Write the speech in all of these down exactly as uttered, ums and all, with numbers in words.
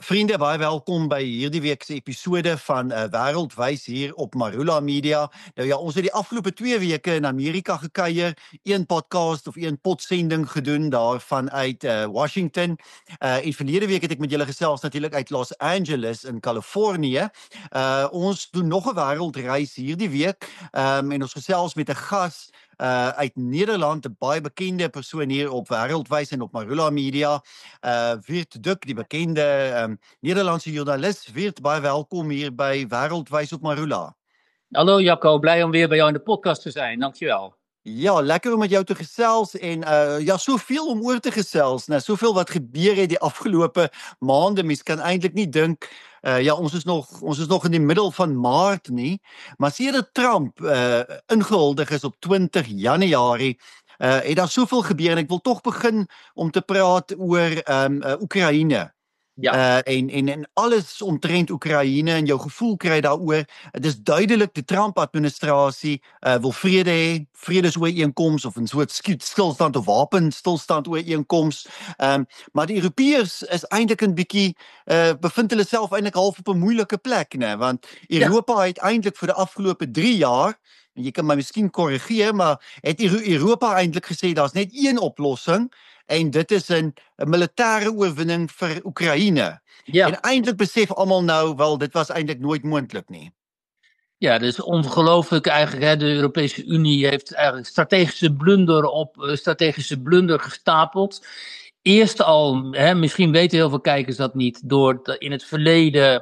Vriende, baie welkom by hierdie week se episode van uh, Wêreldwys hier op Marula Media. Nou ja, ons het die afgelope twee weke in Amerika gekuier, een podcast of een podsending gedoen daar vanuit uh, Washington. Uh, en verlede week het ek met julle gesels natuurlik uit Los Angeles in Kalifornië. Uh, ons doen nog 'n wêreldreis hierdie week um, en ons gesels met 'n gas Uh, uit Nederland, 'n baie bekende persoon hier op Wêreldwys en op Marula Media. Uh, Wiert Duk, die bekende um, Nederlandse journalist. Wiert, baie welkom hier by Wêreldwys op Marula. Hallo Jacco, blij om weer bij jou in de podcast te zijn, dankjewel. Ja, lekker om met jou te gesels en uh, ja, soveel om oor te gesels. Nou, soveel wat gebeur het die afgelope maande. Mens kan eintlik nie dink uh, ja, ons is nog ons is nog in die middel van Maart nie, maar sedert Trump uh, ingehuldig is op twintig Januarie, uh, het daar soveel gebeur en ek wil tog begin om te praat oor um, uh, Oekraïne. Ja. Uh, en, en, en alles omtrent Oekraïne en jou gevoel kry daaroor. Het is duidelik die Trump-administrasie uh, wil vrede hê, vredesooreenkoms of 'n soort stilstand of wapenstilstand ooreenkoms. Um, maar die Europeërs is eintlik 'n bietjie uh, bevind hulle self eintlik half op 'n moeilike plek, né? Want Europa ja. het eintlik vir die afgelope drie jaar, en jy kan my miskien korrigeer, maar het Europa eintlik gesê daar's net een oplossing. En dit is 'n militêre oorwinning vir Oekraïne. Ja. En eintlik besef almal nou, wel, dit was eintlik nooit moontlik nie. Ja, dus ongelooflijk eigenlijk. Hè, de Europese Unie heeft eigenlijk strategische blunder op uh, strategische blunder gestapeld. Eerst al, hè, misschien weten heel veel kijkers dat niet, door de, in het verleden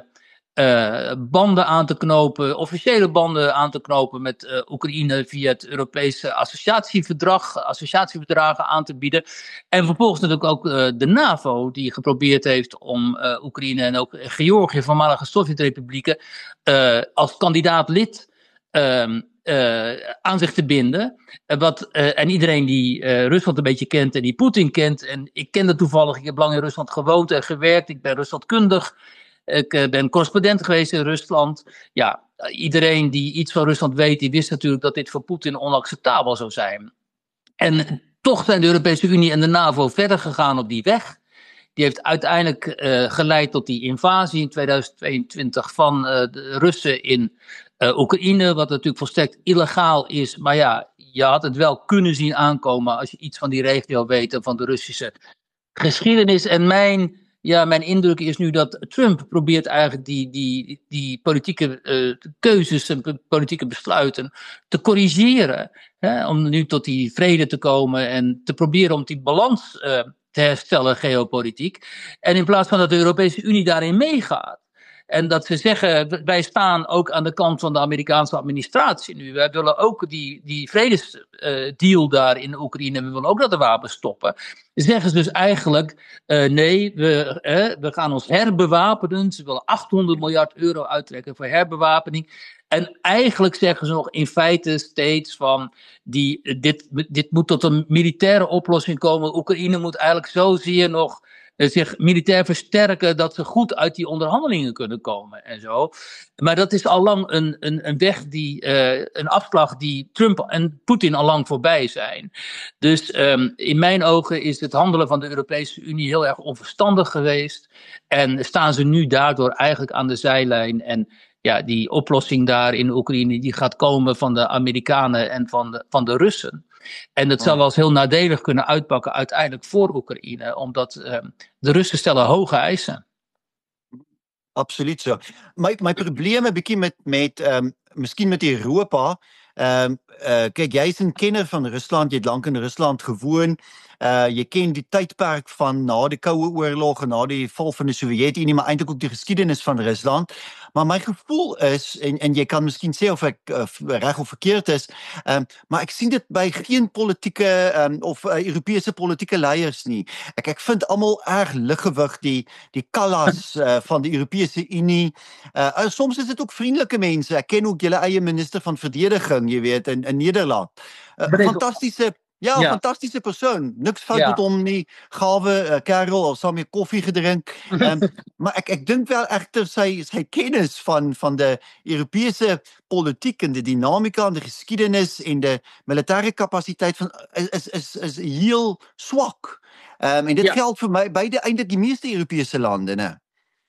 Uh, banden aan te knopen, officiële banden aan te knopen met uh, Oekraïne via het Europese associatieverdrag, associatieverdragen aan te bieden. En vervolgens natuurlijk ook uh, de NAVO, die geprobeerd heeft om uh, Oekraïne en ook Georgië, voormalige Sovjet-republieken, uh, als kandidaat lid uh, uh, aan zich te binden. Uh, wat, uh, en iedereen die uh, Rusland een beetje kent en die Poetin kent, en ik ken dat toevallig, ik heb lang in Rusland gewoond en gewerkt, ik ben Ruslandkundig. Ik ben correspondent geweest in Rusland. Ja, iedereen die iets van Rusland weet, die wist natuurlijk dat dit voor Poetin onacceptabel zou zijn. En toch zijn de Europese Unie en de NAVO verder gegaan op die weg. Die heeft uiteindelijk uh, geleid tot die invasie in tweeduizend tweeëntwintig van uh, de Russen in uh, Oekraïne, wat natuurlijk volstrekt illegaal is. Maar ja, je had het wel kunnen zien aankomen als je iets van die regio weet en van de Russische geschiedenis. En mijn... Ja, mijn indruk is nu dat Trump probeert eigenlijk die, die, die politieke uh, keuzes en politieke besluiten te corrigeren. Hè, om nu tot die vrede te komen en te proberen om die balans uh, te herstellen geopolitiek. En in plaats van dat de Europese Unie daarin meegaat. En dat ze zeggen, wij staan ook aan de kant van de Amerikaanse administratie nu. Wij willen ook die, die vredesdeal uh, daar in Oekraïne, we willen ook dat de wapens stoppen. Zeggen ze dus eigenlijk, uh, nee, we, eh, we gaan ons herbewapenen. Ze willen achthonderd miljard euro uittrekken voor herbewapening. En eigenlijk zeggen ze nog in feite steeds van, die, dit, dit moet tot een militaire oplossing komen. Oekraïne moet eigenlijk zozeer nog zich militair versterken dat ze goed uit die onderhandelingen kunnen komen en zo. Maar dat is al lang een, een, een weg die, uh, een afslag die Trump en Poetin al lang voorbij zijn. Dus um, in mijn ogen is het handelen van de Europese Unie heel erg onverstandig geweest. En staan ze nu daardoor eigenlijk aan de zijlijn. En ja, die oplossing daar in Oekraïne die gaat komen van de Amerikanen en van de, van de Russen. En dat zou wel eens heel nadelig kunnen uitpakken uiteindelijk voor Oekraïne, omdat uh, de Russen stellen hoge eisen. Absoluut so. My my probleme bietjie met met um, miskien met Europa. Um, uh, kyk, jy is 'n kenner van Rusland, jy het lank in Rusland gewoon. Uh, jy ken die tydperk van na die Koue Oorlog en na die val van die Sowjetunie, maar eintlik ook die geskiedenis van Rusland. Maar my gevoel is, en, en jy kan miskien sê of ek uh, reg of verkeerd is, um, maar ek sien dit by geen politieke um, of uh, Europese politieke leiers nie. Ek, ek vind almal erg liggewig, die, die Kallas uh, van die Europese Unie. Uh, uh, soms is dit ook vriendelike mense. Ek ken ook julle eie minister van verdediging, jy weet, in, in Nederland. Uh, fantastiese Ja, ja. fantastische persoon. Niks fout ja. met hom nie. Gawe uh, kerel, of saam met koffie gedrink. Um, maar ek ek dink wel egter sy sy kennis van van de Europese politiek en de dinamika en de geskiedenis en de militaire kapasiteit van is is is, is heel swak. Um, en dit ja. geldt vir my beide eintlik die meeste Europese lande, né?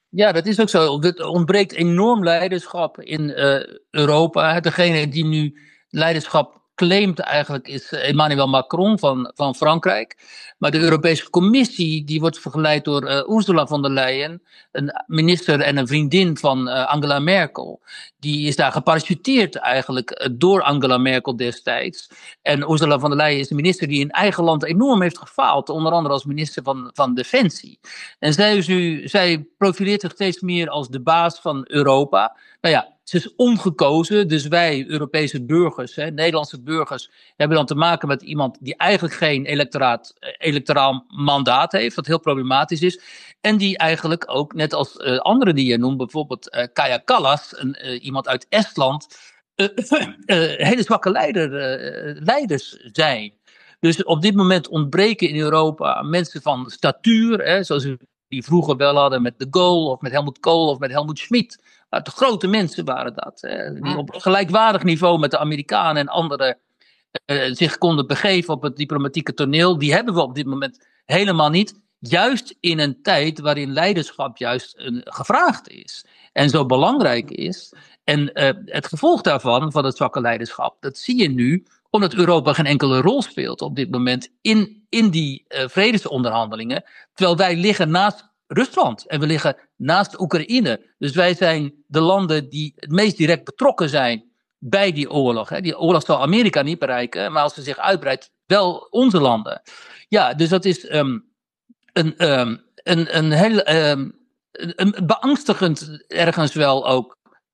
Ja, dat is ook zo. Er ontbreekt enorm leiderschap in uh, Europa. Degene die nu leiderschap claimt eigenlijk is Emmanuel Macron van, van Frankrijk. Maar de Europese Commissie die wordt begeleid door uh, Ursula von der Leyen, een minister en een vriendin van uh, Angela Merkel. Die is daar geparachuteerd eigenlijk uh, door Angela Merkel destijds. En Ursula von der Leyen is de minister die in eigen land enorm heeft gefaald. Onder andere als minister van, van Defensie. En zij, is nu, zij profileert zich steeds meer als de baas van Europa. Nou ja, ze is ongekozen, dus wij Europese burgers, hè, Nederlandse burgers, hebben dan te maken met iemand die eigenlijk geen electoraat, electoraal mandaat heeft, wat heel problematisch is. En die eigenlijk ook, net als uh, anderen die je noemt, bijvoorbeeld uh, Kaja Kallas, een, uh, iemand uit Estland, uh, uh, hele zwakke leider, uh, leiders zijn. Dus op dit moment ontbreken in Europa mensen van statuur, hè, zoals we die vroeger wel hadden met de Gaulle of met Helmut Kohl of met Helmut Schmidt. Maar de grote mensen waren dat. Hè, die op gelijkwaardig niveau met de Amerikanen en anderen uh, zich konden begeven op het diplomatieke toneel. Die hebben we op dit moment helemaal niet. Juist in een tijd waarin leiderschap juist een, gevraagd is. En zo belangrijk is. En uh, het gevolg daarvan, van het zwakke leiderschap, dat zie je nu, omdat Europa geen enkele rol speelt op dit moment in, in die uh, vredesonderhandelingen. Terwijl wij liggen naast Rusland en we liggen naast Oekraïne. Dus wij zijn de landen die het meest direct betrokken zijn bij die oorlog. Hè. Die oorlog zal Amerika niet bereiken, maar als ze zich uitbreidt, wel onze landen. Ja, dus dat is um, een, um, een, een heel um, een beangstigend ergens wel ook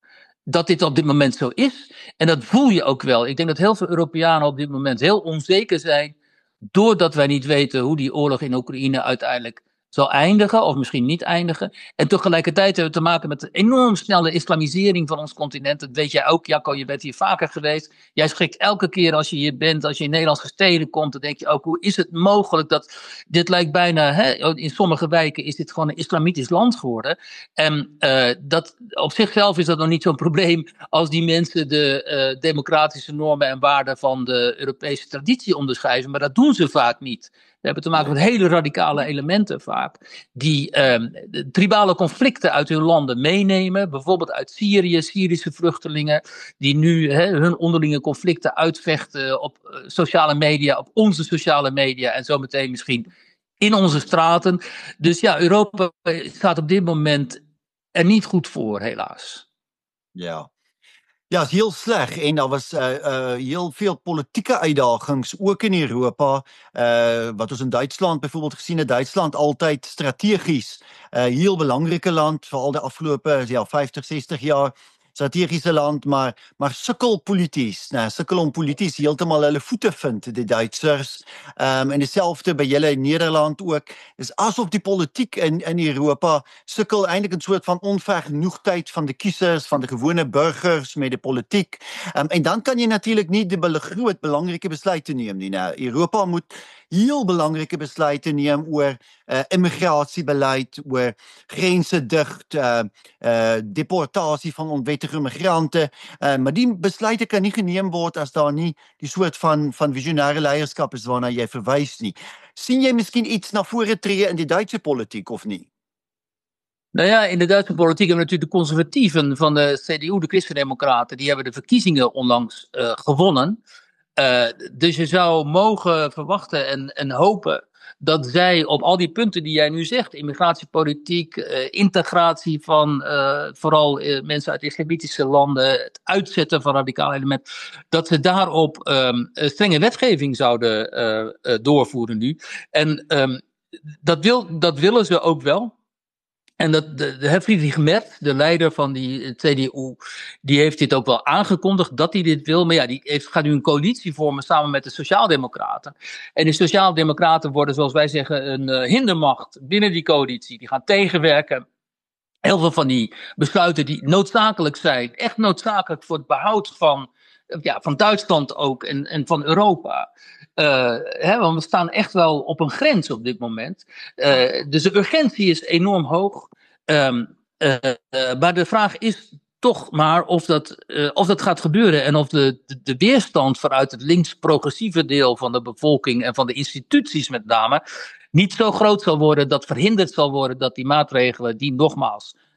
dat dit op dit moment zo is. En dat voel je ook wel. Ik denk dat heel veel Europeanen op dit moment heel onzeker zijn, doordat wij niet weten hoe die oorlog in Oekraïne uiteindelijk zal eindigen, of misschien niet eindigen. En tegelijkertijd hebben we te maken met de enorm snelle islamisering van ons continent. Dat weet jij ook, Jacco, je bent hier vaker geweest. Jij schrikt elke keer als je hier bent, als je in Nederlandse steden komt, dan denk je ook, hoe is het mogelijk dat dit lijkt bijna, hè, in sommige wijken is dit gewoon een islamitisch land geworden. En uh, dat, op zichzelf is dat nog niet zo'n probleem als die mensen de uh, democratische normen en waarden van de Europese traditie onderschrijven, maar dat doen ze vaak niet. We hebben te maken met hele radicale elementen vaak, die um, de tribale conflicten uit hun landen meenemen, bijvoorbeeld uit Syrië, Syrische vluchtelingen, die nu he, hun onderlinge conflicten uitvechten op uh, sociale media, op onze sociale media en zometeen misschien in onze straten. Dus ja, Europa staat op dit moment er niet goed voor, helaas. Ja. Ja, is heel sleg en daar was uh, uh, heel veel politieke uitdagings ook in Europa. Uh, wat ons in Duitsland bijvoorbeeld gezien het, Duitsland altijd strategisch uh, heel belangrike land, veral de afgelope ja, vyftig, sestig jaar. Strategische land, maar, maar sukkel polities. Nou, sukkel om polities heeltemal hulle voete vind, die Duitsers. Um, en hetzelfde by julle in Nederland ook. Is asof die politiek in, in Europa sukkel eintlik een soort van onvergenoegdheid van de kiesers, van de gewone burgers met de politiek. Um, en dan kan je natuurlijk niet de groot belangrike besluiten neem nie. Nou, Europa moet heel belangrike besluite neem oor uh, immigratiebeleid, oor grense dicht, uh, uh, deportasie van onwettige migranten. Uh, maar die besluite kan nie geneem word as daar nie die soort van, van visionêre leierskap is waarna jy verwys nie. Sien jy miskien iets na vore tree in die Duitse politiek of nie? Nou ja, in de Duitse politiek hebben we natuurlijk de conservatieven van de C D U, de Christen-Democraten, die hebben de verkiezingen onlangs uh, gewonnen. Uh, dus je zou mogen verwachten en, en hopen dat zij op al die punten die jij nu zegt, immigratiepolitiek, uh, integratie van uh, vooral uh, mensen uit islamitische landen, het uitzetten van radicale elementen, dat ze daarop um, strenge wetgeving zouden uh, uh, doorvoeren nu. En um, dat, wil, dat willen ze ook wel. En dat, de, de Friedrich Merz, de leider van die C D U, die heeft dit ook wel aangekondigd dat hij dit wil. Maar ja, die heeft, gaat nu een coalitie vormen samen met de Sociaaldemocraten. En de Sociaaldemocraten worden, zoals wij zeggen, een uh, hindermacht binnen die coalitie. Die gaan tegenwerken. Heel veel van die besluiten die noodzakelijk zijn, echt noodzakelijk voor het behoud van, ja, van Duitsland ook en, en van Europa. Uh, hè, want we staan echt wel op een grens op dit moment. Uh, dus de urgentie is enorm hoog. Um, uh, uh, maar de vraag is toch maar of dat, uh, of dat gaat gebeuren. En of de, de, de weerstand vanuit het links-progressieve deel van de bevolking en van de instituties met name niet zo groot zal worden dat verhinderd zal worden dat die maatregelen die nogmaals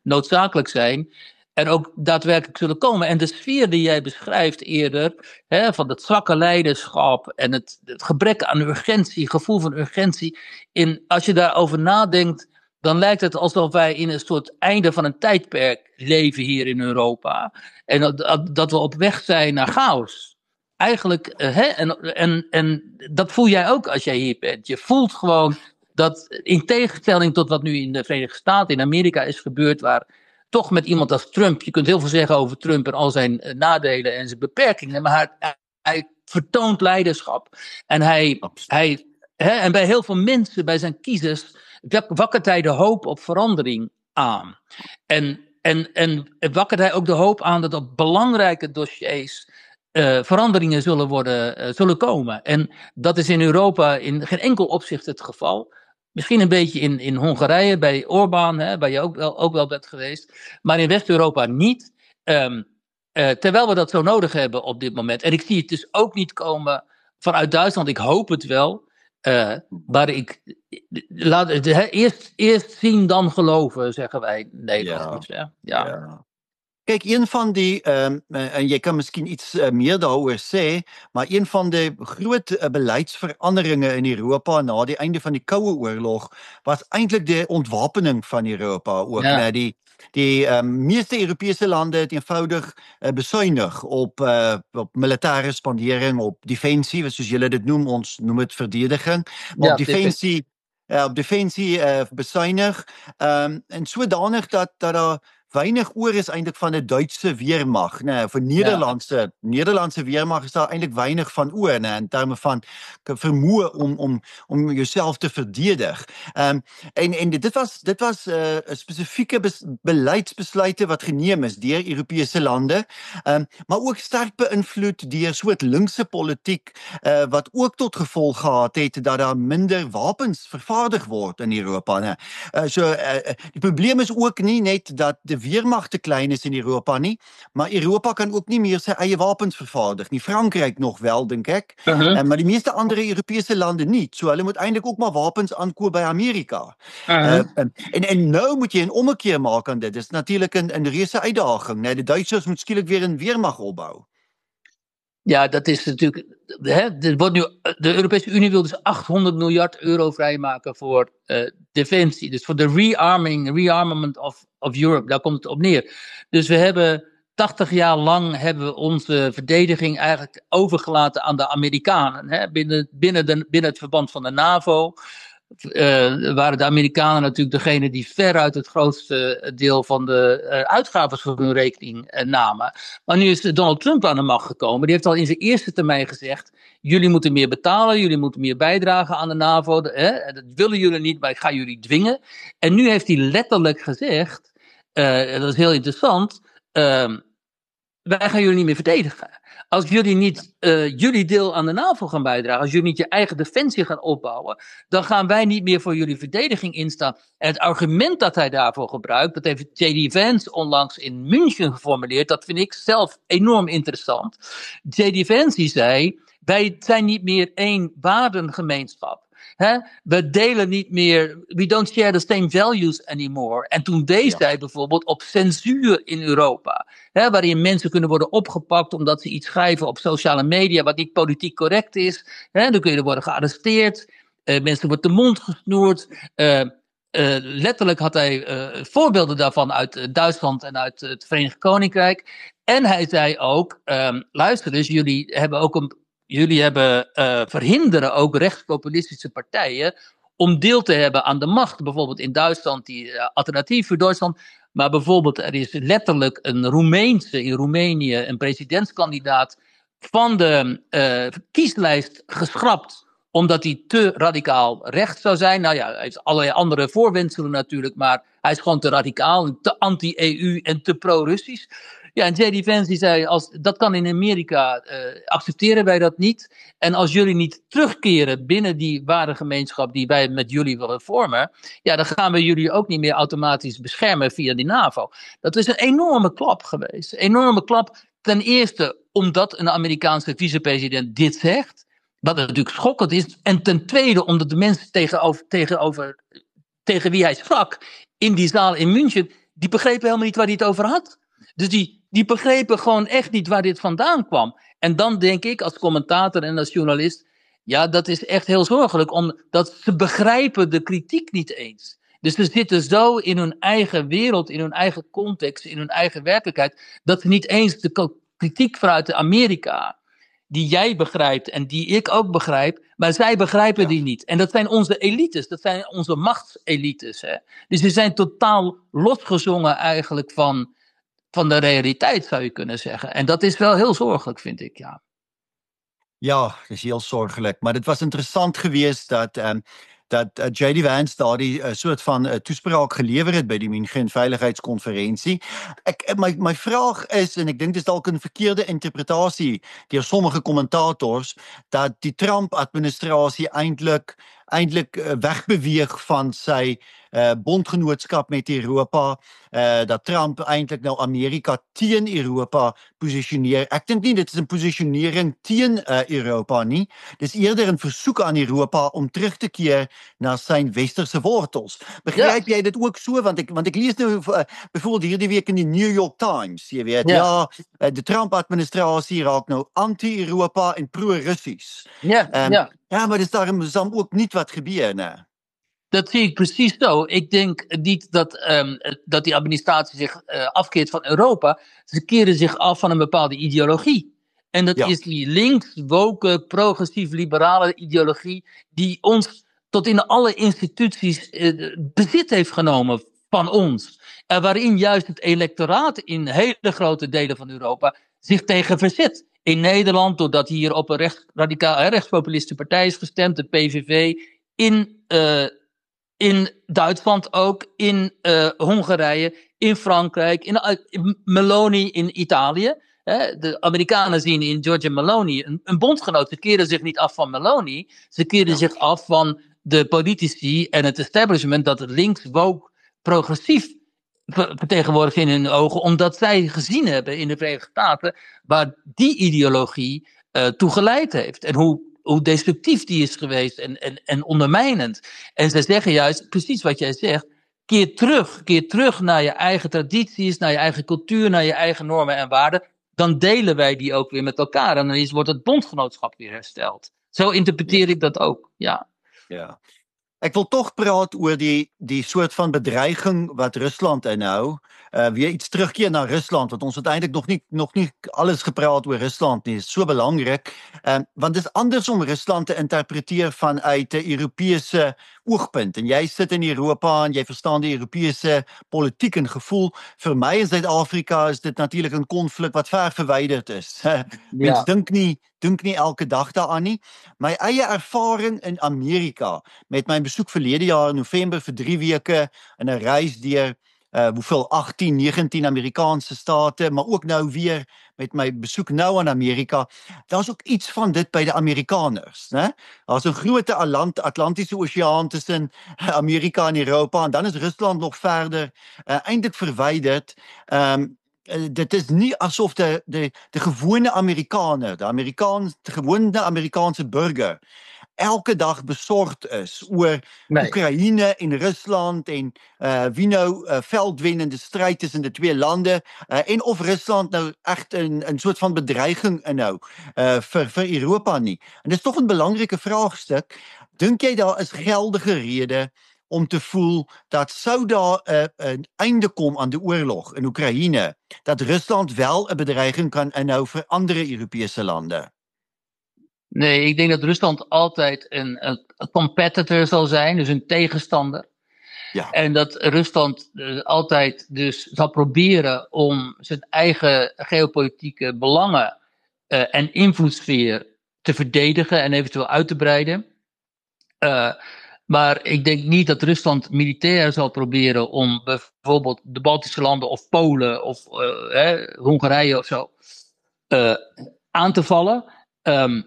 noodzakelijk zijn en ook daadwerkelijk zullen komen. En de sfeer die jij beschrijft eerder, hè, van het zwakke leiderschap en het, het gebrek aan urgentie, gevoel van urgentie, in, als je daarover nadenkt, dan lijkt het alsof wij in een soort einde van een tijdperk leven hier in Europa. En dat, dat we op weg zijn naar chaos. Eigenlijk, uh, hè, en, en, en dat voel jij ook als jij hier bent. Je voelt gewoon dat, in tegenstelling tot wat nu in de Verenigde Staten, in Amerika is gebeurd, waar toch met iemand als Trump, je kunt heel veel zeggen over Trump en al zijn uh, nadelen en zijn beperkingen, maar hij, hij vertoont leiderschap. En hij, hij hè, en bij heel veel mensen, bij zijn kiezers, wakkert hij de hoop op verandering aan. En, en, en wakkert hij ook de hoop aan dat op belangrijke dossiers uh, veranderingen zullen, worden, uh, zullen komen. En dat is in Europa in geen enkel opzicht het geval. Misschien een beetje in, in Hongarije, bij Orbán, hè, waar je ook wel, ook wel bent geweest. Maar in West-Europa niet. Um, uh, terwijl we dat zo nodig hebben op dit moment. En ik zie het dus ook niet komen vanuit Duitsland. Ik hoop het wel. Uh, maar ik, laat het he, eerst, eerst zien dan geloven, zeggen wij Nederlanders. Ja. Ja. Ja. Ja. Kijk, een van die, um, en jy kan miskien iets uh, meer daaroor sê, maar een van die groot uh, beleidsveranderinge in Europa na die einde van die Koue Oorlog was eintlik die ontwapening van Europa ook. Ja. Nee, die die um, meeste Europese lande het eenvoudig uh, besuinig op, uh, op militaire spandering, op defensie, soos julle dit noem, ons noem het verdediging, maar ja, op defensie, uh, op defensie uh, besuinig, um, en sodanig dat dat daar weinig oor is eintlik van 'n Duitse weermag, nee, vir Nederlandse ja. Nederlandse weermag is daar eintlik weinig van oor, nee, in terme van vermoë om om om jouself te verdedig. Um, en en dit was dit was 'n uh, spesifieke beleidsbesluite wat geneem is deur Europese lande, um, maar ook sterk beïnvloed deur soort linkse politiek uh, wat ook tot gevolg gehad het dat daar minder wapens vervaardig word in Europa. Nee. Uh, so uh, die probleem is ook nie net dat die weermag te klein is in Europa nie, maar Europa kan ook nie meer sy eie wapens vervaardig nie. Frankryk nog wel, dink ek, uh-huh. maar die meeste andere Europese lande nie. So hulle moet eintlik ook maar wapens aankoop by Amerika. Uh-huh. Uh, en, en nou moet jy 'n ommekeer maak aan dit. Dit is natuurlik 'n 'n reuse uitdaging. Nee, die Duitsers moet skielik weer 'n weermag opbou. Ja, dat is natuurlijk. Hè, er wordt nu, de Europese Unie wil dus achthonderd miljard euro vrijmaken voor uh, defensie. Dus voor de rearming, rearmament of, of Europe. Daar komt het op neer. Dus we hebben tachtig jaar lang hebben we onze verdediging eigenlijk overgelaten aan de Amerikanen. Hè, binnen, binnen, de, binnen het verband van de NAVO. Uh, waren de Amerikanen natuurlijk degene die veruit het grootste deel van de uh, uitgaven voor hun rekening uh, namen. Maar nu is Donald Trump aan de macht gekomen. Die heeft al in zijn eerste termijn gezegd: jullie moeten meer betalen, jullie moeten meer bijdragen aan de NAVO. De, hè, dat willen jullie niet, maar ik ga jullie dwingen. En nu heeft hij letterlijk gezegd, uh, dat is heel interessant, uh, wij gaan jullie niet meer verdedigen. Als jullie niet uh, jullie deel aan de NAVO gaan bijdragen, als jullie niet je eigen defensie gaan opbouwen, dan gaan wij niet meer voor jullie verdediging instaan. En het argument dat hij daarvoor gebruikt, dat heeft J D Vance onlangs in München geformuleerd, dat vind ik zelf enorm interessant. J D Vance zei, wij zijn niet meer één waardengemeenschap. He? We delen niet meer, we don't share the same values anymore. En toen wees ja. hij bijvoorbeeld op censuur in Europa. He, waarin mensen kunnen worden opgepakt omdat ze iets schrijven op sociale media wat niet politiek correct is. He, dan kun je worden gearresteerd, uh, mensen worden de mond gesnoerd. Uh, uh, letterlijk had hij uh, voorbeelden daarvan uit uh, Duitsland en uit uh, het Verenigd Koninkrijk. En hij zei ook, um, luister eens, jullie hebben ook een Jullie hebben uh, verhinderen ook rechtspopulistische partijen om deel te hebben aan de macht. Bijvoorbeeld in Duitsland, die uh, alternatief voor Duitsland. Maar bijvoorbeeld er is letterlijk een Roemeense in Roemenië, een presidentskandidaat van de uh, kieslijst geschrapt. Omdat hij te radicaal rechts zou zijn. Nou ja, hij heeft allerlei andere voorwendselen natuurlijk. Maar hij is gewoon te radicaal, te anti-E U en te pro-Russisch. Ja, en J D Vance die zei, als, dat kan in Amerika, uh, accepteren wij dat niet. En als jullie niet terugkeren binnen die waardegemeenschap die wij met jullie willen vormen, ja, dan gaan we jullie ook niet meer automatisch beschermen via die NAVO. Dat is een enorme klap geweest. Een enorme klap, ten eerste omdat een Amerikaanse vicepresident dit zegt, wat natuurlijk schokkend is. En ten tweede omdat de mensen tegenover, tegenover, tegen wie hij sprak in die zaal in München, die begrepen helemaal niet waar hij het over had. Dus die, die begrepen gewoon echt niet waar dit vandaan kwam. En dan denk ik als commentator en als journalist, ja, dat is echt heel zorgelijk, omdat ze begrijpen de kritiek niet eens. Dus ze zitten zo in hun eigen wereld, in hun eigen context, in hun eigen werkelijkheid, dat ze niet eens de kritiek vanuit de Amerika, die jij begrijpt en die ik ook begrijp, maar zij begrijpen ja. die niet. En dat zijn onze elites, dat zijn onze machtselites. Hè? Dus die zijn totaal losgezongen eigenlijk van, van de realiteit, zou je kunnen zeggen. En dat is wel heel zorgelijk, vind ik, ja. Ja, dat is heel zorgelijk. Maar het was interessant geweest dat... Um, dat uh, J D Vance daar die uh, soort van uh, toespraak gelewer het by die München Veiligheidskonferensie. Ek my my vraag is, en ek dink dit is dalk 'n verkeerde interpretasie deur sommige kommentators, dat die Trump-administrasie eintlik eintlik uh, wegbeweeg van sy uh, bondgenootskap met Europa, uh, dat Trump eintlik nou Amerika teen Europa posisioneer. Ek dink nie dit is 'n posisionering teen uh, Europa nie. Dis eerder 'n versoek aan Europa om terug te keer na sy westerse wortels. Begryp ja. jy dit ook so? Want ek want ek lees nou uh, byvoorbeeld hierdie week in die New York Times, jy weet, ja, ja uh, die Trump-administrasie raak nou anti-Europa en pro-Russies. Ja, um, ja. Ja, maar dis daarom ook niet wat gebeur, nee. Dat zie ik precies zo. Ik denk niet dat, um, dat die administratie zich uh, afkeert van Europa. Ze keren zich af van een bepaalde ideologie. En dat ja. is die links, woke, progressief-liberale ideologie die ons tot in alle instituties uh, bezit heeft genomen van ons. En waarin juist het electoraat in hele grote delen van Europa zich tegen verzet. In Nederland, doordat hier op een rechts, radicaal rechtspopulistische partij is gestemd, de P V V. In, uh, in Duitsland ook, in uh, Hongarije, in Frankrijk, in, uh, in Meloni in Italië. Hè? De Amerikanen zien in Giorgia Meloni een, een bondgenoot. Ze keren zich niet af van Meloni. Ze keren ja. zich af van de politici en het establishment dat links, woke, progressief vertegenwoordigd in hun ogen, omdat zij gezien hebben in de Verenigde Staten waar die ideologie uh, toe geleid heeft. En hoe, hoe destructief die is geweest en, en, en ondermijnend. En zij zeggen juist, precies wat jij zegt, keer terug, keer terug naar je eigen tradities, naar je eigen cultuur, naar je eigen normen en waarden. Dan delen wij die ook weer met elkaar. En dan is, wordt het bondgenootschap weer hersteld. Zo interpreteer ja. ik dat ook, ja. Ja. Ek wil tog praat oor die die soort van bedreiging wat Rusland inhou. Uh weer iets terugkeer na Rusland, want ons het eintlik nog nie nog nie alles gepraat oor Rusland nie. Dit is so belangrik. Um, want dit is anders om Rusland te interpreteer vanuit 'n Europese oogpunt. En jy sit in Europa en jy verstaan die Europese politiek en gevoel. Vir my in Suid-Afrika is dit natuurlik 'n konflik wat ver verwyderd is. Mens ja. dink nie dink nie elke dag daaraan nie. My eie ervaring in Amerika met my besoek verlede jaar in November vir drie weke in 'n reis deur uh hoeveel agttien, negentien Amerikaanse state, maar ook nou weer met my besoek nou aan Amerika. Daar's ook iets van dit by die Amerikaners, né? Daar's 'n groot Atlantiese Oseaan tussen Amerika en Europa en dan is Rusland nog verder uh, eintlik verwyderd. Um Uh, dit is nie asof de, de, de gewone Amerikaner, de, Amerikaans, de gewone Amerikaanse burger, elke dag bezorgd is oor nee. Oekraïne en Rusland en uh, wie nou uh, veldwinnende strijd tussen de twee landen uh, en of Rusland nou echt een, een soort van bedreiging inhou uh, vir, vir Europa nie. En dit is toch een belangrike vraagstuk. Dink jy daar is geldige rede om te voel dat sou daar 'n uh, uh, einde kom aan die oorlog in Oekraïne, dat Rusland wel 'n bedreiging kan inhou vir ander Europese lande? Nee, ik denk dat Rusland altijd een, een competitor zal zijn, dus een tegenstander. Ja. En dat Rusland uh, altijd dus zal proberen om zijn eigen geopolitieke belangen uh, en invloedssfeer te verdedigen en eventueel uit te breiden. Uh, Maar ik denk niet dat Rusland militair zal proberen om bijvoorbeeld de Baltische landen of Polen of uh, hè, Hongarije of zo uh, aan te vallen. Um,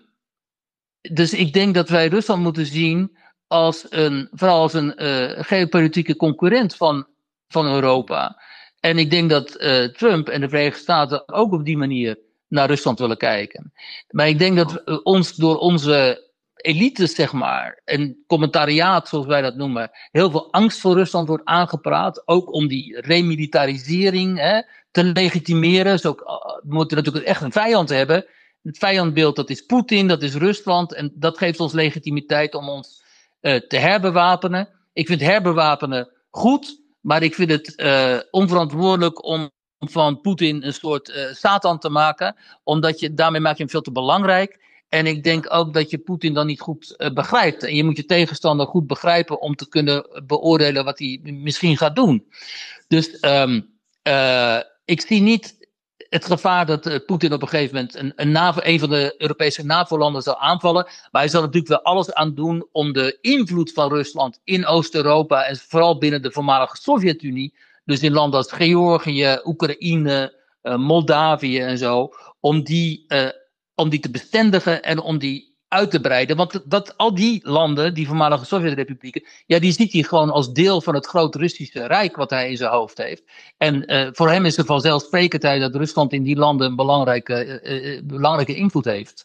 dus ik denk dat wij Rusland moeten zien als een, vooral als een uh, geopolitieke concurrent van, van Europa. En ik denk dat uh, Trump en de Verenigde Staten ook op die manier naar Rusland willen kijken. Maar ik denk dat we ons door onze elites, zeg maar, en commentariaat, zoals wij dat noemen, heel veel angst voor Rusland wordt aangepraat. Ook om die remilitarisering hè, te legitimeren. Dus ook, we moeten natuurlijk echt een vijand hebben. Het vijandbeeld, dat is Poetin, dat is Rusland. En dat geeft ons legitimiteit om ons uh, te herbewapenen. Ik vind herbewapenen goed, maar ik vind het uh, onverantwoordelijk om van Poetin een soort uh, Satan te maken. Omdat je, daarmee maak je hem veel te belangrijk. En ik denk ook dat je Poetin dan niet goed uh, begrijpt. En je moet je tegenstander goed begrijpen om te kunnen beoordelen wat hij misschien gaat doen. Dus um, uh, ik zie niet het gevaar dat uh, Poetin op een gegeven moment een, een, NAVO, een van de Europese NAVO-landen zal aanvallen. Maar hij zal natuurlijk wel alles aan doen om de invloed van Rusland in Oost-Europa en vooral binnen de voormalige Sovjet-Unie, dus in landen als Georgië, Oekraïne, uh, Moldavië en zo, om die, uh, om die te bestendigen en om die uit te breiden. Want dat, al die landen, die voormalige Sovjet-republieken, ja, die ziet hij gewoon als deel van het groot Russische Rijk wat hij in zijn hoofd heeft. En uh, voor hem is het vanzelfsprekendheid dat Rusland in die landen een belangrijke, uh, uh, belangrijke invloed heeft.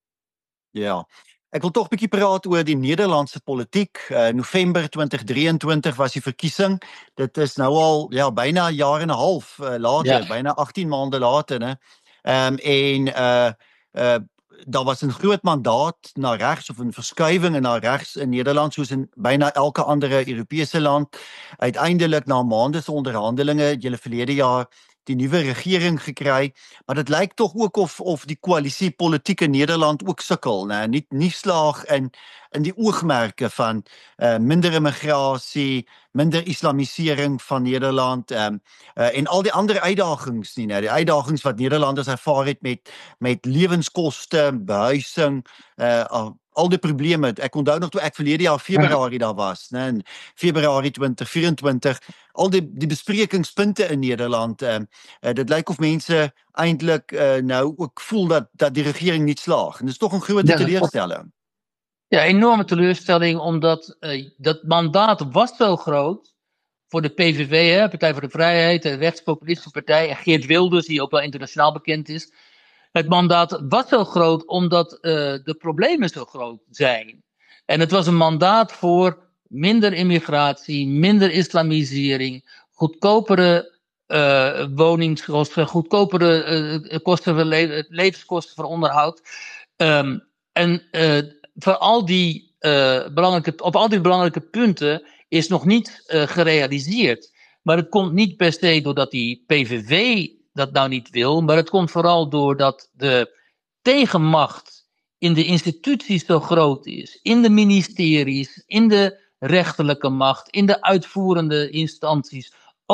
Ja. Ek wil toch 'n bietjie praat oor die Nederlandse politiek. Uh, November twintig drieëntwintig was die verkiesing. Dit is nou al ja, byna 'n jaar en 'n half uh, later, ja. byna agttien maande later. Né? Um, en uh, uh, daar was 'n groot mandaat na regs, of 'n verskuiwing na regs in Nederland, soos in byna elke andere Europese land. Uiteindelik, na maande se onderhandelinge, het julle verlede jaar die nuwe regering gekry, maar dit lyk tog ook of of die koalisiepolitiek in Nederland ook sukkel, né, nie nie slaag in in die oogmerke van uh, minder immigrasie, minder islamisering van Nederland, um, uh, en al die ander uitdagings nie, né, die uitdagings wat Nederlanders ervaar het met met lewenskoste, behuising, uh, al, al die probleme. Ek onthou nog toe ek verlede jaar Februarie daar was, né, in Februarie twintig vyerentwintig, al die die besprekingspunte in Nederland, uh, uh, dit lyk of mense eintlik uh, nou ook voel dat dat die regering nie slaag. En dit is toch 'n groot ja, teleurstelling. Ja, enorme teleurstelling, omdat uh, dat mandaat was zo groot voor de P V V, hè, Partij voor de Vrijheid, de rechtspopulistische partij, en Geert Wilders, die ook wel internationaal bekend is. Het mandaat was zo groot omdat uh, de problemen zo groot zijn. En het was een mandaat voor minder immigratie, minder islamisering, goedkopere uh, woningskosten, goedkopere uh, kosten voor le- levenskosten voor onderhoud. Um, en uh, voor al die, uh, belangrijke, op al die belangrijke punten is nog niet uh, gerealiseerd. Maar het komt niet per se doordat die P V V dat nou niet wil, maar het komt vooral doordat de tegenmacht in de instituties zo groot is, in de ministeries, in de rechterlijke macht, in de uitvoerende instanties.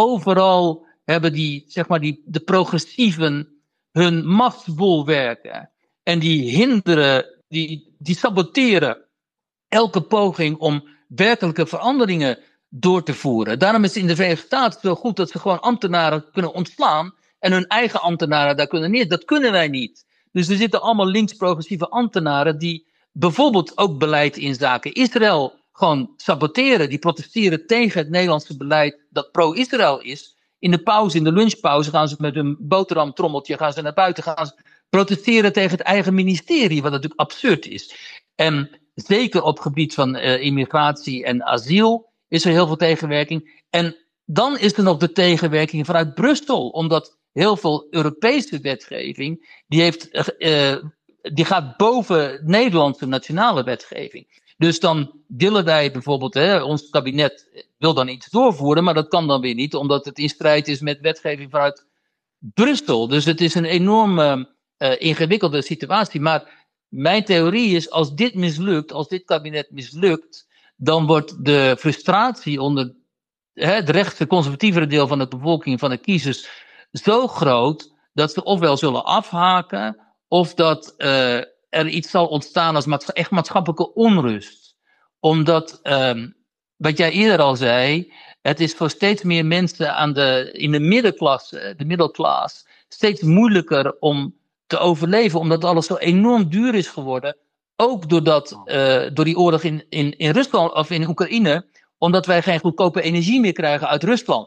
Overal hebben die, zeg maar, die, de progressieven hun machtsbolwerken. En die hinderen, die, die saboteren elke poging om werkelijke veranderingen door te voeren. Daarom is het in de Verenigde Staten zo goed dat ze gewoon ambtenaren kunnen ontslaan en hun eigen ambtenaren daar kunnen neer. Dat kunnen wij niet. Dus er zitten allemaal links-progressieve ambtenaren die bijvoorbeeld ook beleid in zaken Israël gewoon saboteren. Die protesteren tegen het Nederlandse beleid dat pro-Israël is. In de pauze, in de lunchpauze gaan ze met hun boterhamtrommeltje gaan ze naar buiten, gaan ze protesteren tegen het eigen ministerie, wat natuurlijk absurd is. En zeker op het gebied van uh, immigratie en asiel is er heel veel tegenwerking. En dan is er nog de tegenwerking vanuit Brussel, omdat heel veel Europese wetgeving, die, heeft, uh, die gaat boven Nederlandse nationale wetgeving. Dus dan willen wij bijvoorbeeld, hè, ons kabinet wil dan iets doorvoeren, maar dat kan dan weer niet, omdat het in strijd is met wetgeving vanuit Brussel. Dus het is een enorm uh, ingewikkelde situatie. Maar mijn theorie is, als dit mislukt, als dit kabinet mislukt, dan wordt de frustratie onder hè, het rechtse conservatievere deel van de bevolking, van de kiezers, zo groot dat ze ofwel zullen afhaken, of dat uh, er iets zal ontstaan als maatscha- echt maatschappelijke onrust. Omdat, um, wat jij eerder al zei, het is voor steeds meer mensen aan de, in de middenklasse, de middelklas, steeds moeilijker om te overleven, omdat alles zo enorm duur is geworden. Ook doordat, uh, door die oorlog in, in, in Rusland of in Oekraïne, omdat wij geen goedkope energie meer krijgen uit Rusland.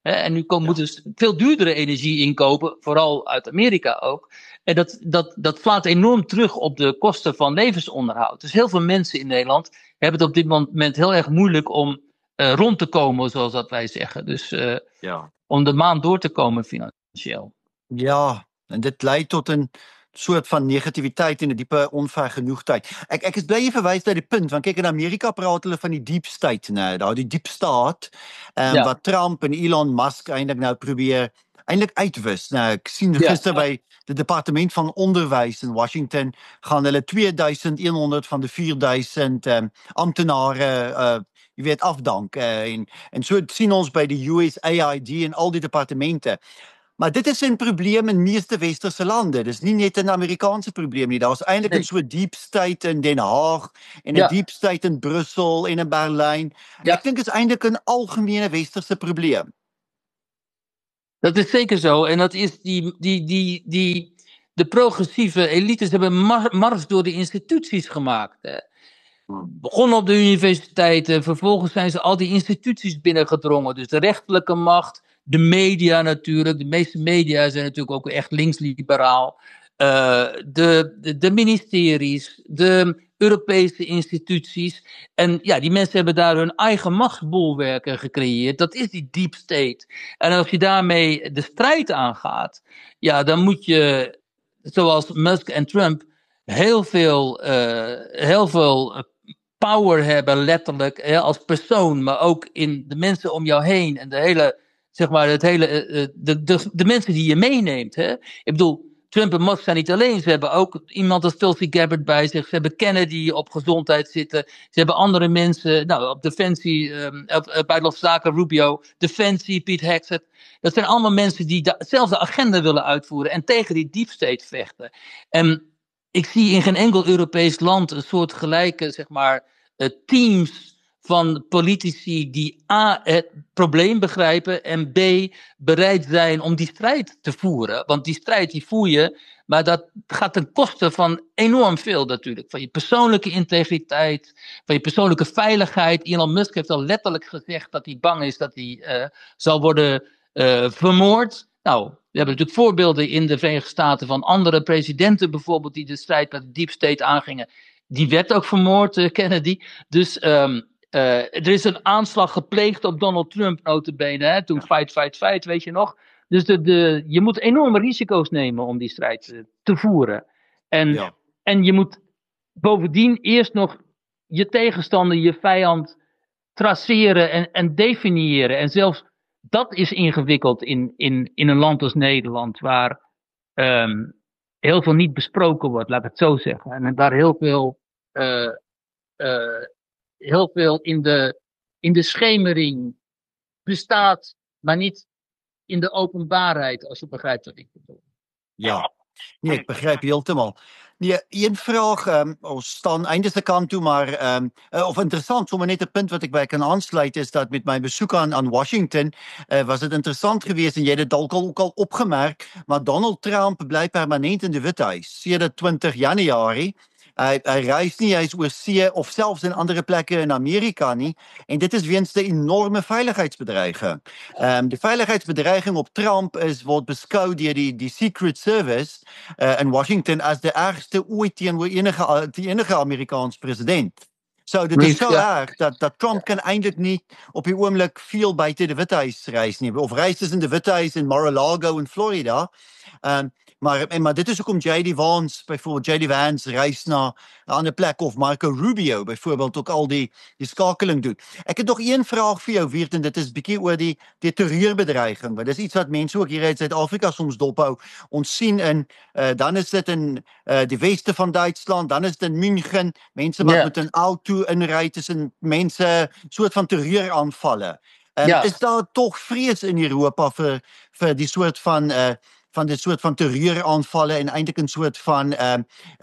Hè, en nu kom, Ja. moeten ze veel duurdere energie inkopen, vooral uit Amerika ook. En dat, dat, dat slaat enorm terug op de kosten van levensonderhoud. Dus heel veel mensen in Nederland hebben het op dit moment heel erg moeilijk om uh, rond te komen, zoals dat wij zeggen. Dus uh, Ja. om de maand door te komen financieel. Ja, en dit lei tot 'n soort van negativiteit en 'n diepe onvergenoegdheid. Ek ek is bly jy verwys na die punt, want kyk, in Amerika praat hulle van die deep state, nou, daar die diep staat, um, Ja. wat Trump en Elon Musk eintlik nou probeer eintlik uitwis. Nou, ek sien gister Ja. by die departement van onderwys in Washington gaan hulle twee duisend honderd van die vier duisend um, amptenare uh jy weet afdank uh, en en so sien ons by die U S A I D en al die departemente. Maar dit is 'n probleem in meeste westerse lande. Dis nie net 'n Amerikaanse probleem nie. Daar's eintlik 'n Nee. so deep state in Den Haag en 'n Ja. deep state in Brussel en in Berlyn. Ja. Ek dink dit is eintlik 'n algemene westerse probleem. Dat is zeker zo. En dat is die, die, die, die, de progressieve elites hebben mar mars door de instituties gemaakt. Hè. Begonnen op de universiteiten, vervolgens zijn ze al die instituties binnengedrongen. Dus de rechterlijke macht, de media natuurlijk. De meeste media zijn natuurlijk ook echt linksliberaal. Uh, de, de, de ministeries, de Europese instituties. En ja, die mensen hebben daar hun eigen machtsbolwerken gecreëerd. Dat is die deep state. En als je daarmee de strijd aangaat, ja, dan moet je, zoals Musk en Trump, heel veel, uh, heel veel power hebben, letterlijk, hè, als persoon, maar ook in de mensen om jou heen en de hele, zeg maar, het hele, uh, de, de, de mensen die je meeneemt. Hè. Ik bedoel, Trump en Musk zijn niet alleen, ze hebben ook iemand als Tulsi Gabbard bij zich, ze hebben Kennedy op gezondheid zitten, ze hebben andere mensen, nou, op defensie, um, op, op buitenlandse zaken, Rubio, defensie, Pete Hegseth. Dat zijn allemaal mensen die dezelfde agenda willen uitvoeren en tegen die deep state vechten. En ik zie in geen enkel Europees land een soort gelijke, zeg maar, uh, teams van politici die A, het probleem begrijpen en B, bereid zijn om die strijd te voeren. Want die strijd die voer je, maar dat gaat ten koste van enorm veel natuurlijk. Van je persoonlijke integriteit, van je persoonlijke veiligheid. Elon Musk heeft al letterlijk gezegd dat hij bang is dat hij uh, zal worden uh, vermoord. Nou, we hebben natuurlijk voorbeelden in de Verenigde Staten van andere presidenten bijvoorbeeld die de strijd met de deep state aangingen. Die werd ook vermoord, uh, Kennedy. Dus um, uh, er is een aanslag gepleegd op Donald Trump nota bene, hè, toen fight, fight, fight, weet je nog. Dus de, de, je moet enorme risico's nemen om die strijd uh, te voeren. En, ja. en je moet bovendien eerst nog je tegenstander, je vijand traceren en, en definiëren. En zelfs dat is ingewikkeld in, in, in een land als Nederland, waar um, heel veel niet besproken wordt, laat ik het zo zeggen. En waar heel veel, uh, uh, heel veel in, de, in de schemering bestaat, maar niet in de openbaarheid, als je begrijpt wat ik bedoel. Ja, nee, ik begrijp heeltemal. Nee, een vraag, um, ons staan einde se kant toe, maar um, uh, of interessant, sommer net 'n punt wat ek by kan aansluit is dat met my besoek aan aan Washington uh, was dit interessant geweest en jy het dit dalk al ook al opgemerk, maar Donald Trump bly permanent in die Withuis sedert twintig Januarie. Hy hy reis nie, hy is oor see of selfs in ander plekke in Amerika nie en dit is weens 'n enorme veiligheidsbedreiging. Ehm um, die veiligheidsbedreiging op Trump is word beskou deur die die Secret Service uh, in Washington as die ergste ooit teenoor enige die enige Amerikaanse president. So dit is so ja. erg dat dat Trump kan eintlik nie op die oomblik veel buite die Withuis reis nie of reis tussen die Withuis en Mar-a-Lago in Florida. Ehm um, Maar, en, maar dit is ook om J D Vance, bijvoorbeeld J D Vance reis naar een andere plek, of Marco Rubio bijvoorbeeld ook al die, die skakeling doen. Ik heb nog één vraag voor jou, Wiert, en dit is een beetje oor die, die terreurbedreiging. Want dat is iets wat mensen ook hier uit Zuid-Afrika soms dophou. Ons zien, en uh, dan is dit in uh, die westen van Duitsland, dan is het in München, mensen wat yeah. met een auto inrijden tussen mensen, soort van terreuraanvallen. Um, yeah. Is daar toch vrees in Europa voor, voor die soort van... Uh, van dit soort van terreuraanvallen en eintlik 'n soort van uh,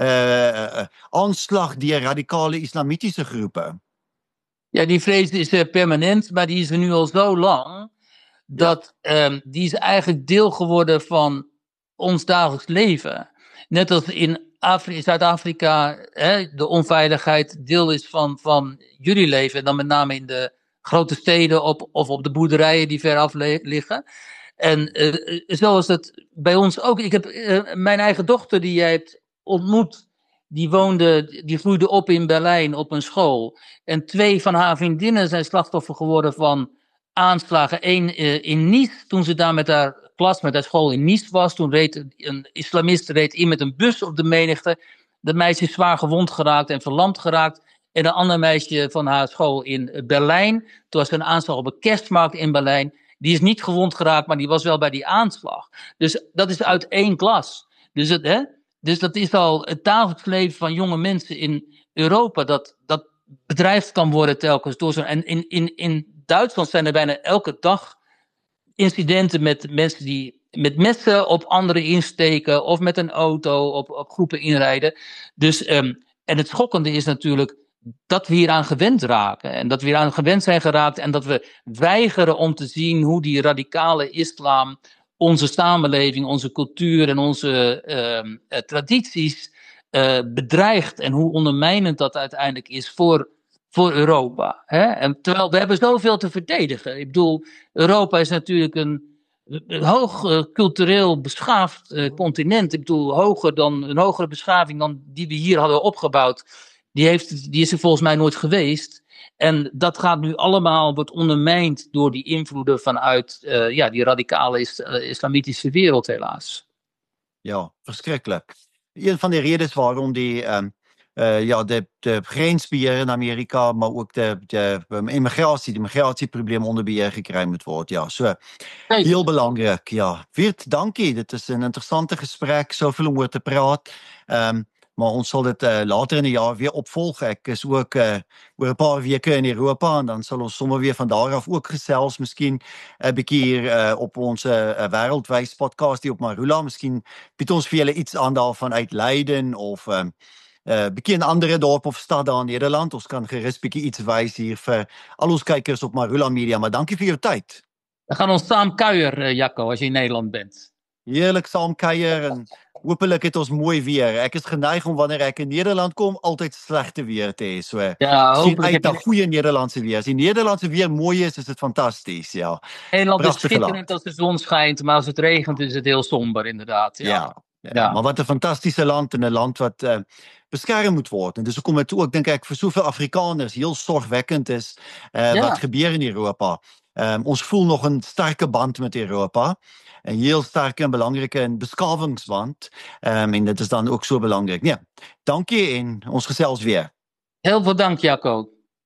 uh, uh, aanslag deur radikale islamitische groepen. Ja, die vrees is uh, permanent, maar die is er nu al zo lang dat ja. um, die is eigenlijk deel geworden van ons dagelijks leven. Net als in Afri- Zuid-Afrika hè, de onveiligheid deel is van, van jullie leven, en dan met name in de grote steden op, of op de boerderijen die veraf le- liggen. En uh, zoals het bij ons ook. Ik heb uh, mijn eigen dochter die jij hebt ontmoet. Die woonde, die groeide op in Berlijn op een school. En twee van haar vriendinnen zijn slachtoffer geworden van aanslagen. Eén uh, in Nice, toen ze daar met haar klas, met haar school in Nice was. Toen reed een islamist reed in met een bus op de menigte. Dat meisje is zwaar gewond geraakt en verlamd geraakt. En een ander meisje van haar school in Berlijn. Toen was er een aanslag op een kerstmarkt in Berlijn. Die is niet gewond geraakt, maar die was wel bij die aanslag. Dus dat is uit één klas. Dus, het, hè? Dus dat is al het dagelijks leven van jonge mensen in Europa. Dat, dat bedreigd kan worden telkens door zo'n. En in, in, in Duitsland zijn er bijna elke dag incidenten met mensen die met messen op anderen insteken. Of met een auto op, op groepen inrijden. Dus, um, en het schokkende is natuurlijk dat we hieraan gewend raken. En dat we hieraan gewend zijn geraakt. En dat we weigeren om te zien hoe die radicale islam onze samenleving, onze cultuur en onze uh, uh, tradities uh, bedreigt. En hoe ondermijnend dat uiteindelijk is voor, voor Europa. Hè? En terwijl we hebben zoveel te verdedigen. Ik bedoel, Europa is natuurlijk een, een hoog uh, cultureel beschaafd uh, continent. Ik bedoel, hoger dan, een hogere beschaving dan die we hier hadden opgebouwd. Die, heeft, die is er volgens mij nooit geweest. En dat gaat nu allemaal, wordt ondermijnd door die invloeden vanuit uh, ja, die radicale is, uh, islamitische wereld helaas. Ja, verschrikkelijk. Een van de redes waarom die, um, uh, ja, de, de grensbeheer in Amerika, maar ook de, de immigratie, de migratieprobleem onder beheer gekry moet word. Ja, so, heel belangrijk. Ja, Wiert, dankie. Dit is een interessante gesprek, soveel om oor te praat. Um, Maar ons sal dit uh, later in die jaar weer opvolg. Ek is ook uh, oor 'n paar weke in Europa en dan sal ons sommer weer van daar af ook gesels. Miskien 'n uh, bietjie hier uh, op ons uh, wêreldwys podcast hier op Marula. Miskien bied ons vir julle iets aan daarvan uit Leiden of 'n um, uh, bietjie 'n ander dorp of stad daar in Nederland. Ons kan gerus bietjie iets wys hier vir al ons kykers op Marula Media. Maar dankie vir jou tyd. We gaan ons saam kuier, uh, Jacco, as jy in Nederland bent. Heerlik saam kuier en hopelik het ons mooi weer. Ek is geneig om wanneer ek in Nederland kom altyd slegte weer te hê. So ja, sien uit na goeie Nederlandse weer. As die Nederlandse weer mooi is, is dit fantasties, ja. Nederland is schitterend als de zon schijnt, maar als het regent is het heel somber inderdaad. Ja, ja, ja, ja. Maar wat 'n fantastiese land en 'n land wat uh, beskerm moet word. En dis hoekom dit ook dink ek vir soveel Afrikaners heel sorgwekkend is uh, ja. wat gebeur in Europa. Um, ons voel nog 'n sterke band met Europa. 'n heel sterke en belangrike en beskawingsband. Um, en dit is dan ook so belangrik. Nee, dankie en ons gesels weer. Heel veel dank, Jacco.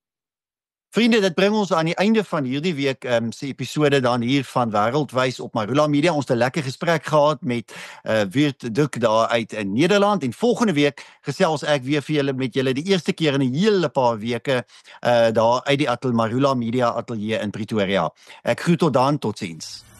Vriende, dit bring ons aan die einde van hierdie week um, se episode dan hier van Wêreldwys op Marula Media. Ons het 'n lekker gesprek gehad met uh, Wiert Duk daar uit in Nederland en volgende week gesels ek weer vir julle met julle die eerste keer in 'n hele paar weke uh, daar uit die Atel Marula Media Atelier in Pretoria. Ek groet tot dan, totsiens.